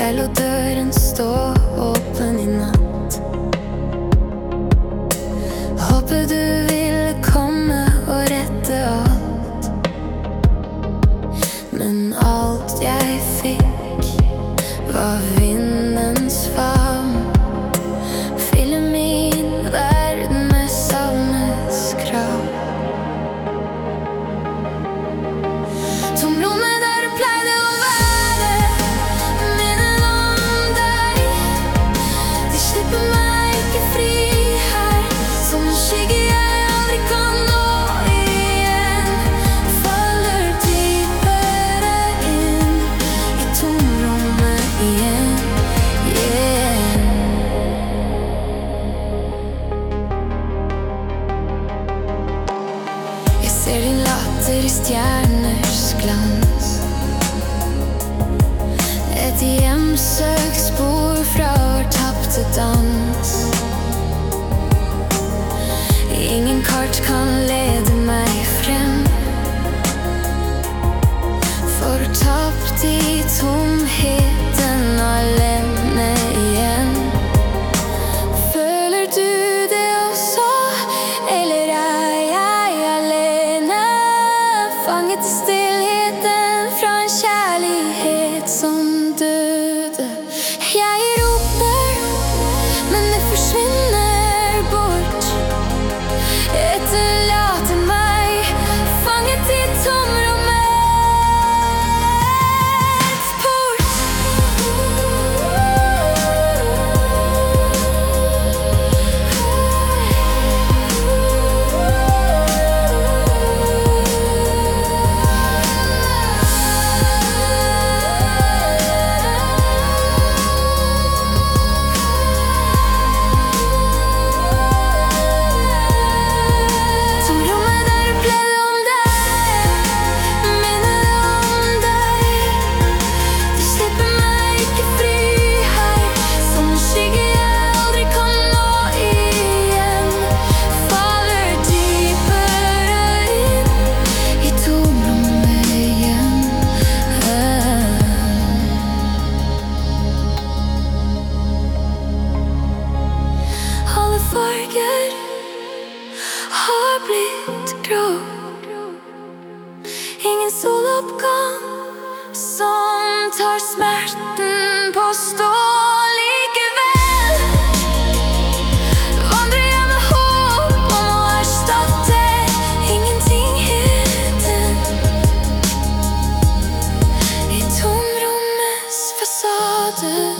Jeg lot døren stå åpen i natt. Håpet du ville komme og rette alt. Men alt jeg fikk var vindens favn. Fylle min verden med savnets krav. Tomrommet der du pleide å være, minnet om deg. De slipper meg ikke fri her, som en skygge jeg aldri kan nå igjen. Faller dypere inn i tomrommet igjen, Jeg ser din latter i stjerners glans. Et hjemsøkt spor fra vår tapte dans. Ingen kart kan lede meg frem, fortapt i tomheten alene igjen. Føler du det også, eller er jeg alene? Fanget i stillheten fra en kjærlighet som døde. Jeg roper, men det forsvinner bort. Etterlater meg fanget i tomrommets port. Tomrommet der du pleide om deg, minnet om deg. De slipper meg ikke fri her, som en skygge jeg aldri kan nå igjen. Faller dypere inn i tomrommet igjen. Alle farger har blitt grå. Ingen soloppgang som tar smerten på stå. Likevel vandrer jeg med håp om å erstatte ingentingheten i tomrommets fasade.